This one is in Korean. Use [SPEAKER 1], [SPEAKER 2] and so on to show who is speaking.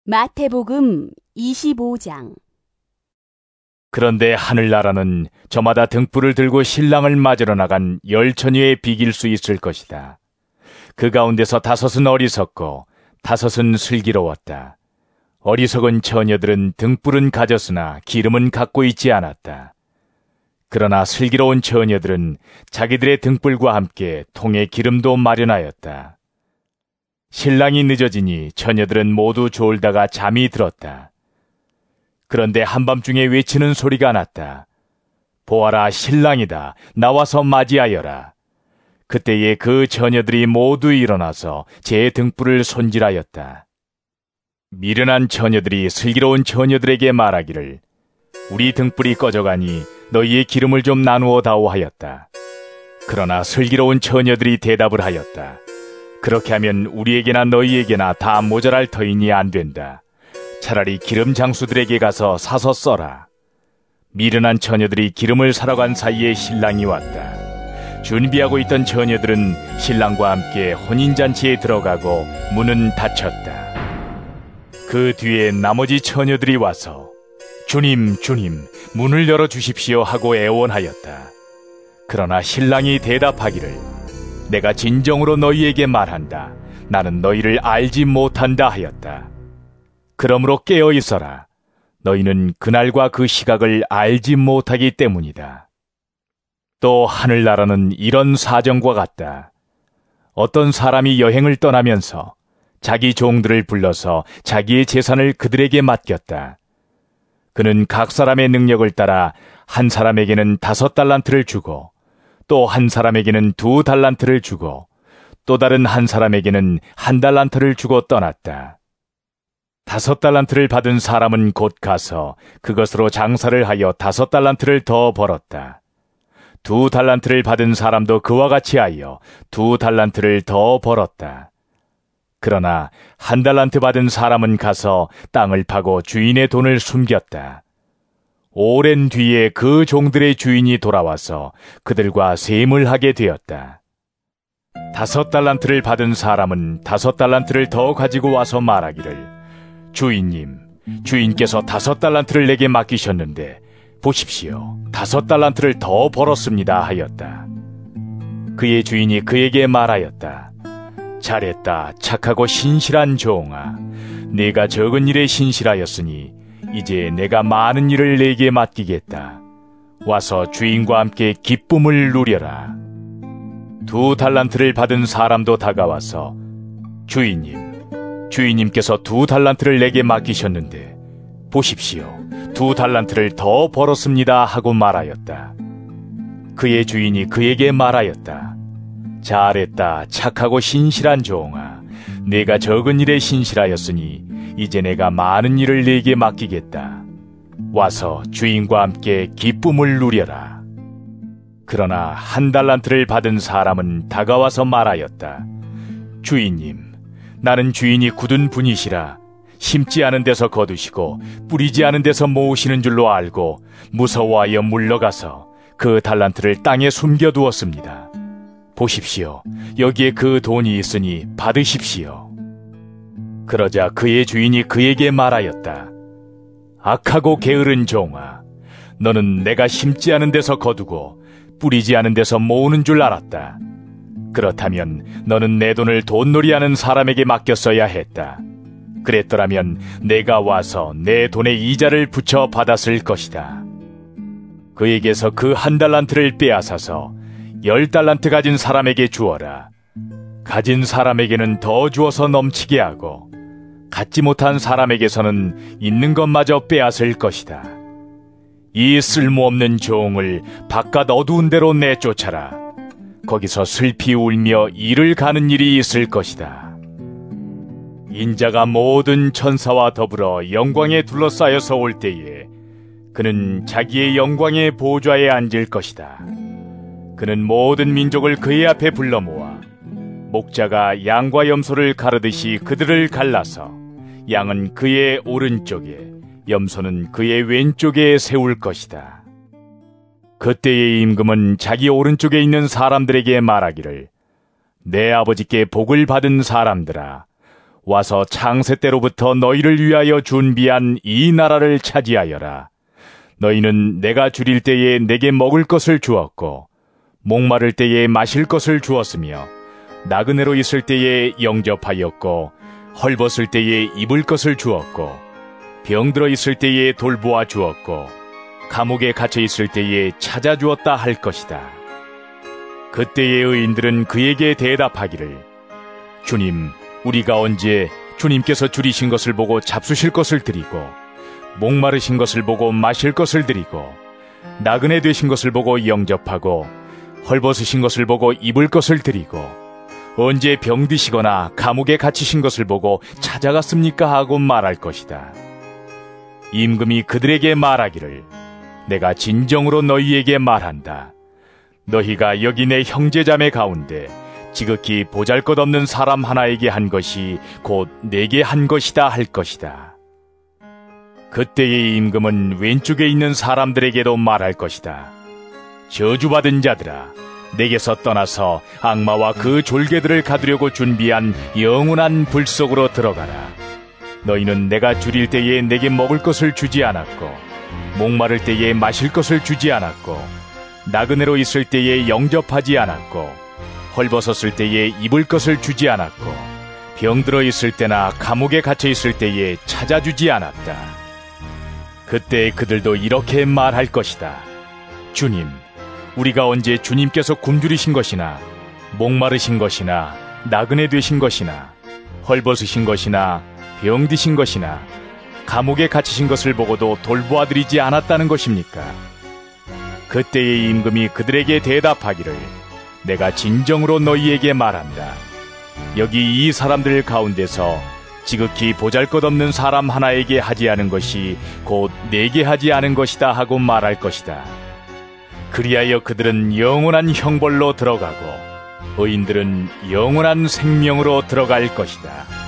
[SPEAKER 1] 마태복음 25장.
[SPEAKER 2] 그런데 하늘나라는 저마다 등불을 들고 신랑을 맞으러 나간 10처녀에 비길 수 있을 것이다. 그 가운데서 5은 어리석고 5은 슬기로웠다. 어리석은 처녀들은 등불은 가졌으나 기름은 갖고 있지 않았다. 그러나 슬기로운 처녀들은 자기들의 등불과 함께 통에 기름도 마련하였다. 신랑이 늦어지니 처녀들은 모두 졸다가 잠이 들었다. 그런데 한밤중에 외치는 소리가 났다. 보아라, 신랑이다. 나와서 맞이하여라. 그때에 그 처녀들이 모두 일어나서 제 등불을 손질하였다. 미련한 처녀들이 슬기로운 처녀들에게 말하기를, 우리 등불이 꺼져가니 너희의 기름을 좀 나누어 다오 하였다. 그러나 슬기로운 처녀들이 대답을 하였다. 그렇게 하면 우리에게나 너희에게나 다 모자랄 터이니 안 된다. 차라리 기름 장수들에게 가서 사서 써라. 미련한 처녀들이 기름을 사러 간 사이에 신랑이 왔다. 준비하고 있던 처녀들은 신랑과 함께 혼인잔치에 들어가고 문은 닫혔다. 그 뒤에 나머지 처녀들이 와서 주님, 주님, 문을 열어주십시오 하고 애원하였다. 그러나 신랑이 대답하기를, 내가 진정으로 너희에게 말한다. 나는 너희를 알지 못한다 하였다. 그러므로 깨어 있어라. 너희는 그날과 그 시각을 알지 못하기 때문이다. 또 하늘나라는 이런 사정과 같다. 어떤 사람이 여행을 떠나면서 자기 종들을 불러서 자기의 재산을 그들에게 맡겼다. 그는 각 사람의 능력을 따라 한 사람에게는 5달란트를 주고 또 한 사람에게는 2달란트를 주고 또 다른 한 사람에게는 1달란트를 주고 떠났다. 5달란트를 받은 사람은 곧 가서 그것으로 장사를 하여 5달란트를 더 벌었다. 2달란트를 받은 사람도 그와 같이 하여 2달란트를 더 벌었다. 그러나 1달란트 받은 사람은 가서 땅을 파고 주인의 돈을 숨겼다. 오랜 뒤에 그 종들의 주인이 돌아와서 그들과 셈을 하게 되었다. 5달란트를 받은 사람은 5달란트를 더 가지고 와서 말하기를, 주인님, 주인께서 5달란트를 내게 맡기셨는데 보십시오, 5달란트를 더 벌었습니다 하였다. 그의 주인이 그에게 말하였다. 잘했다, 착하고 신실한 종아. 네가 적은 일에 신실하였으니 이제 내가 많은 일을 내게 맡기겠다. 와서 주인과 함께 기쁨을 누려라. 2달란트를 받은 사람도 다가와서, 주인님, 주인님께서 2달란트를 내게 맡기셨는데 보십시오, 2달란트를 더 벌었습니다 하고 말하였다. 그의 주인이 그에게 말하였다. 잘했다, 착하고 신실한 종아. 네가 적은 일에 신실하였으니 이제 내가 많은 일을 네게 맡기겠다. 와서 주인과 함께 기쁨을 누려라. 그러나 1달란트를 받은 사람은 다가와서 말하였다. 주인님, 나는 주인이 굳은 분이시라 심지 않은 데서 거두시고 뿌리지 않은 데서 모으시는 줄로 알고 무서워하여 물러가서 그 달란트를 땅에 숨겨두었습니다. 보십시오, 여기에 그 돈이 있으니 받으십시오. 그러자 그의 주인이 그에게 말하였다. 악하고 게으른 종아, 너는 내가 심지 않은 데서 거두고 뿌리지 않은 데서 모으는 줄 알았다. 그렇다면 너는 내 돈을 돈놀이하는 사람에게 맡겼어야 했다. 그랬더라면 내가 와서 내 돈의 이자를 붙여 받았을 것이다. 그에게서 그 1달란트를 빼앗아서 10달란트 가진 사람에게 주어라. 가진 사람에게는 더 주어서 넘치게 하고 갖지 못한 사람에게서는 있는 것마저 빼앗을 것이다. 이 쓸모없는 종을 바깥 어두운 데로 내쫓아라. 거기서 슬피 울며 이를 가는 일이 있을 것이다. 인자가 모든 천사와 더불어 영광에 둘러싸여서 올 때에 그는 자기의 영광의 보좌에 앉을 것이다. 그는 모든 민족을 그의 앞에 불러 모아 목자가 양과 염소를 가르듯이 그들을 갈라서 양은 그의 오른쪽에 염소는 그의 왼쪽에 세울 것이다. 그때의 임금은 자기 오른쪽에 있는 사람들에게 말하기를, 내 아버지께 복을 받은 사람들아, 와서 창세 때로부터 너희를 위하여 준비한 이 나라를 차지하여라. 너희는 내가 줄일 때에 내게 먹을 것을 주었고 목마를 때에 마실 것을 주었으며 나그네로 있을 때에 영접하였고 헐벗을 때에 입을 것을 주었고 병들어 있을 때에 돌보아 주었고 감옥에 갇혀 있을 때에 찾아주었다 할 것이다. 그때의 의인들은 그에게 대답하기를 주님, 우리가 언제 주님께서 줄이신 것을 보고 잡수실 것을 드리고 목마르신 것을 보고 마실 것을 드리고 나그네 되신 것을 보고 영접하고 헐벗으신 것을 보고 입을 것을 드리고 언제 병드시거나 감옥에 갇히신 것을 보고 찾아갔습니까? 하고 말할 것이다. 임금이 그들에게 말하기를 내가 진정으로 너희에게 말한다. 너희가 여기 내 형제자매 가운데 지극히 보잘것없는 사람 하나에게 한 것이 곧 내게 한 것이다 할 것이다. 그때의 임금은 왼쪽에 있는 사람들에게도 말할 것이다. 저주받은 자들아, 내게서 떠나서 악마와 그 졸개들을 가두려고 준비한 영원한 불 속으로 들어가라. 너희는 내가 줄일 때에 내게 먹을 것을 주지 않았고 목마를 때에 마실 것을 주지 않았고 나그네로 있을 때에 영접하지 않았고 헐벗었을 때에 입을 것을 주지 않았고 병들어 있을 때나 감옥에 갇혀 있을 때에 찾아주지 않았다. 그때 그들도 이렇게 말할 것이다. 주님, 우리가 언제 주님께서 굶주리신 것이나 목마르신 것이나 나그네 되신 것이나 헐벗으신 것이나 병드신 것이나 감옥에 갇히신 것을 보고도 돌보아드리지 않았다는 것입니까? 그때의 임금이 그들에게 대답하기를 내가 진정으로 너희에게 말한다. 여기 이 사람들 가운데서 지극히 보잘것없는 사람 하나에게 하지 않은 것이 곧 내게 하지 않은 것이다 하고 말할 것이다. 그리하여 그들은 영원한 형벌로 들어가고 의인들은 영원한 생명으로 들어갈 것이다.